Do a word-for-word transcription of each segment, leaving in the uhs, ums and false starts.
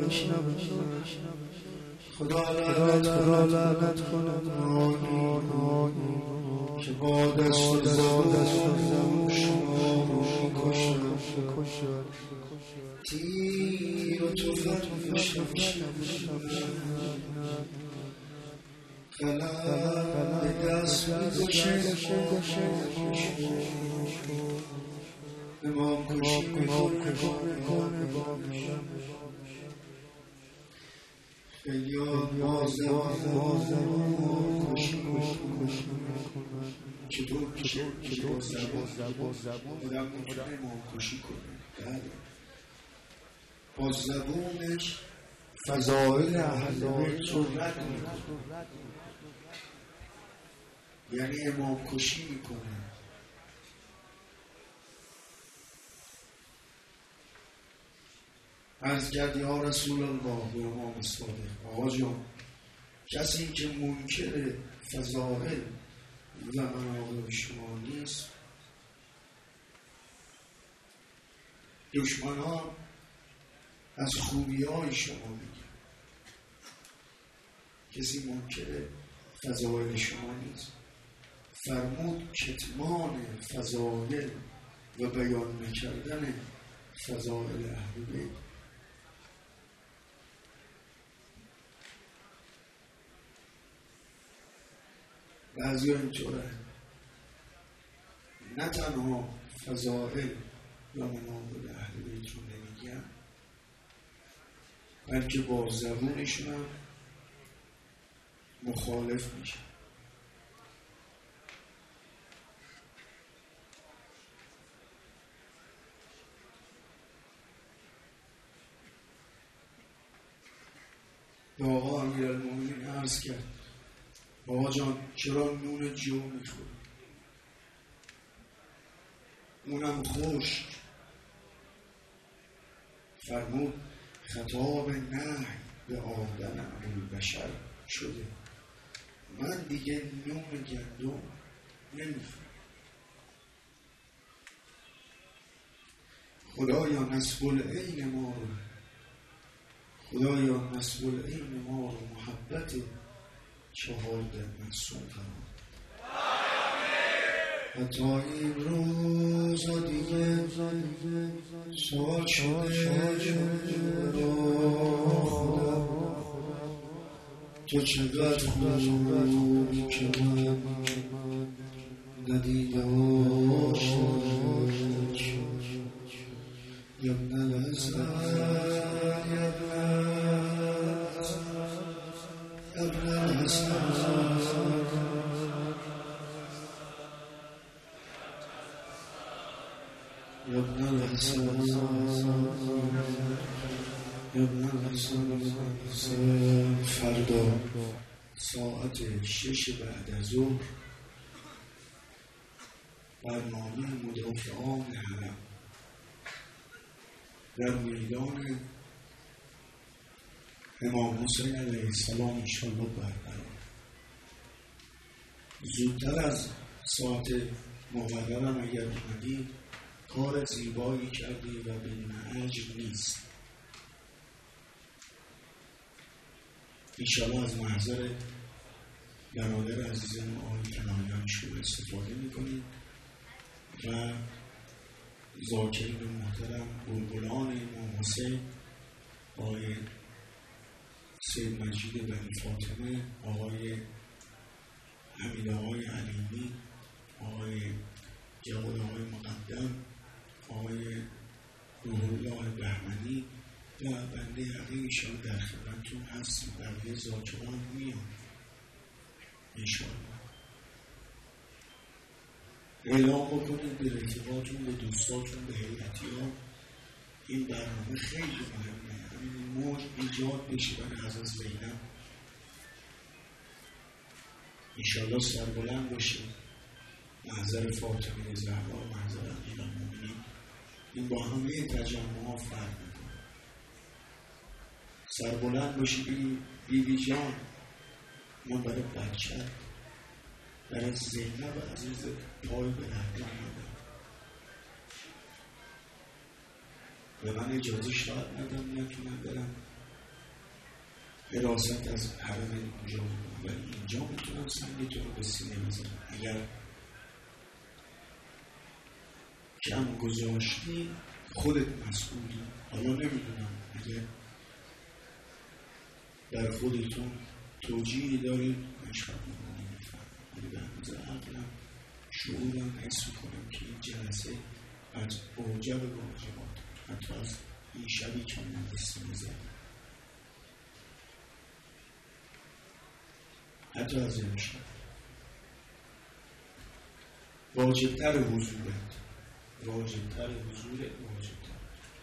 خدا لعنت کند که با دست و زبان شما رو کشد تیر و تفنگ قلم به دست می‌کشه امام کشی میکنه خیلی بازم کشی میکنه چطور میشه که با زبان آدم میتونه امام کشی کنه؟ با زبونش فضائل اهل بیت رو رد میکنه، یعنی امام کشی میکنه. عرض کرد یا رسول الله به امام صادق آقا جان، کسی که منکر فضائل و مناقب شما نیست، دشمنان از خوبی های شما میگن، کسی منکر فضائل شما نیست، فرمود کتمان فضائل و بیان نکردن فضائل اهل بیت. بعضی ها اینطوره، نه تنها فضائل و مناقب اهل بیت رو نمیگن، بلکه با زبونشون هم مخالف میشن. به آقا امیرالمومنین عرض کرد آقا جان چرا نون جو میخوری؟ اونم خشک. فرمود خطاب نهی به آدم ابوالبشر شده، من دیگه نون گندم نمیخورم. خدایا نصب العین ما رو خدایا نصب العین ما رو محبت چهارده معصوم فرمان. حتی این روزا دیگه سوال شده خدا تو چقدر خوبی که من ندیده باشم یبن الحسن یبن الحسن یبن الحسن یبن الحسن. فردا ساعت شش بعد از ظهر برنامه مدافعان حرم در میدان امام حسین علیه السلام انشاءالله برقرار. زودتر از ساعت مقررم اگر اومدی کار زیبایی کردی و به نهج نیست. انشاءالله از محضر برادر عزیزم آقای کنایان شروع استفاده میکنید و ذاکرین محترم بلبلان امام حسین آقای سید مجید بنی فاطمه، آقای حمید آقای علیمی، آقای جواد آقای مقدم، آقای روح الله بهمنی و بنده حقیقی انشاءالله در خدمتتون هستیم. بقیه ذاکران میان انشاءالله. اعلام بکنید به رفیقاتون، به دوستاتون، به هیئتی ها این برنامه خیلی مهمه. همین موج ایجاد بشه برای حضرت زینب انشاءالله سربلند باشه، محضر فاطمه زهرا، محضر امیرالمومنین. این با همه تجمعات فرق میکنه. سربلند باشی بگی بیبی جان من برای بچه برای زینب عزیز پای به نهدم ندم و من اجازه شاید ندم نتونم برم حراست از حرم اینجا و اینجا میتونم سنگ تو رو به سینه بزنم. اگر کم گذاشتی خودت مسئولی. حالا نمیدونم اگر در خودتون توجیهی دارید من شاید نمیفهم، ولی به اندازه عقلم شعورم حس کنم که این جلسه از اوجب واجبات، حتی از این شبی که من دستی میزنم، حتی از این شب واجبتر حضورت، واجبتر حضورت، واجبتر.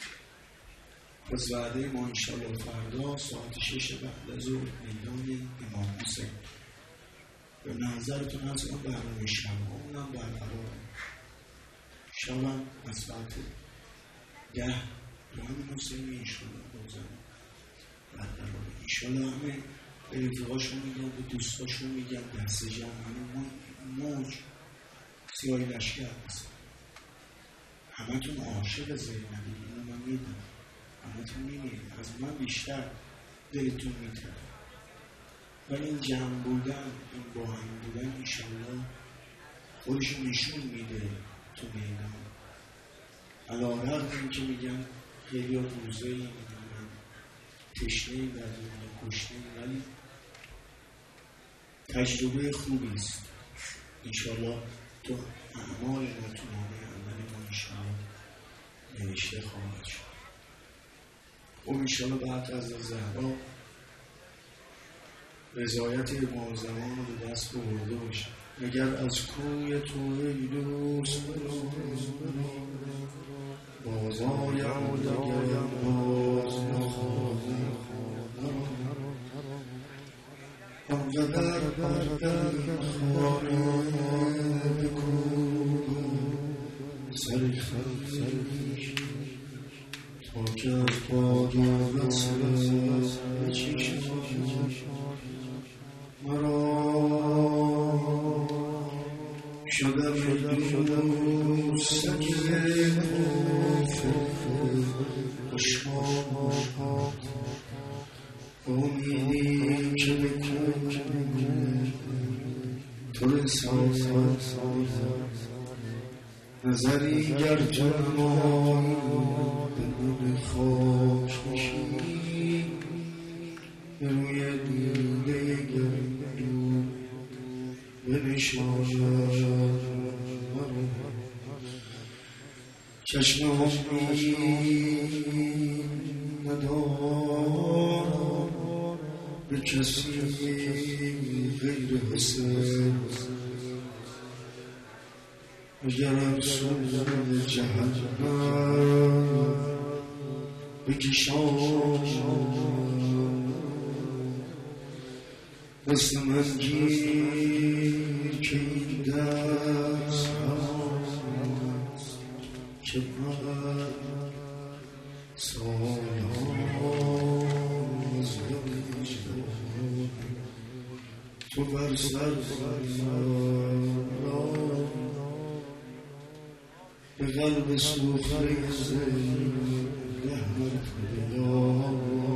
پس وعده ما انشاءالله فردا ساعت شش بعد از ظهر میدان امام حسین. به نظرتون از اون برنامه شب اونم برقراره. شبم از ساعت ده امام حسین انشاءالله بازم برقراره. انشاءالله همه به رفیقاشون میگن، به دوستاشون میگن، دست جمع همه موج سیاهی لشکر هست. همه تون عاشق زینبی، اینو من میدم، همه تون میمیرید، از من بیشتر دلتون میتره. ولی این جمع بودن، این با هم بودن انشاءالله خودشون نشون میده تو میدان. علی رغم این که میگن خیلی ها روزه ای میدونن تشنه ای در دنیا کشته ای، ولی تجربه خوبی است. انشاءالله تو اعمال ما تو نامه عمل ما انشاءالله نوشته خواهد شد. و انشاءالله بعد از زهرا رضایت امام زمان رو به دست برده باشه. مگر از کوی تو ای دوست باز آیم دگر باز نخواهم آنقدر بردن خانه بکن سر خیش تا که از بادا سر چشم مرا شدم دوست سکه اشما امیدی که بکن تو رسان نظری گر تو نمایی به من خاک میشی روی دیده گردون بنشاند چشم همی ندارم به کسی غیر حسین اگرم سوی جهنم بکشان دست من گیر که این دست هست که من سالها از وجدان تو بر سر به قلب سوخته زنده رحمت خدا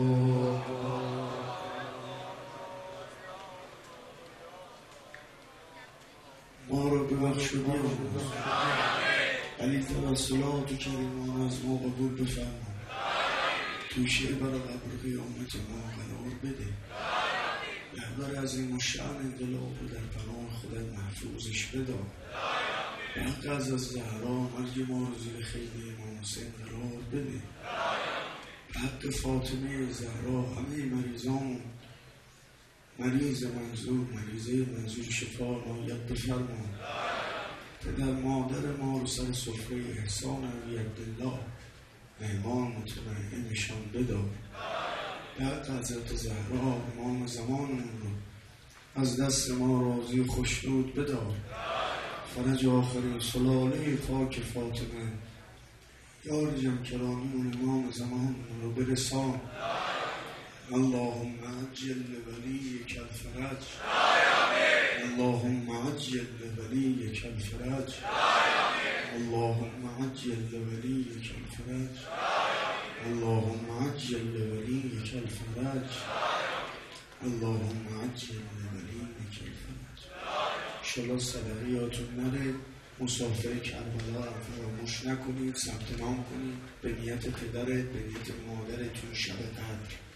ما رو ببخش و بیاموز. علی توسلات و کریمان از ما قبول بفرما. توشه برای قبر قیامت ما قرار بده. رهبر عظیم و شأن انقلاب رو در پناه خودت محفوظش بدار. به حق از زهرا مرگ ما رو زیر خیلی امام حسین قرار بده. به حق فاطمه زهرا همه مریضان، مریض منظور، مریضه منظور شفا نایت بفرما. پدر مادر ما رو سر سفره احسان علی عبدالله مهمان مطمئنشان بدار. به حق حضرت زهرا امام زمانمون رو از دست ما راضی و خوشنود بدار. فرج آخرین سلاله پاک فاطمه یار جمکرانمون امام زمانمون رو برسان. اللهم عجل لولیک الفرج، اللهم عجل لولیک الفرج، اللهم عجل لولیک الفرج، اللهم عجل لولیک الفرج، اللهم عجل لولینک الفرج. انشالله صدقیاتون نره. مسافر کربلا رو فراموش نکنید، ثبت نام کنید به نیت پدرت، به نیت مادرتون شب قدر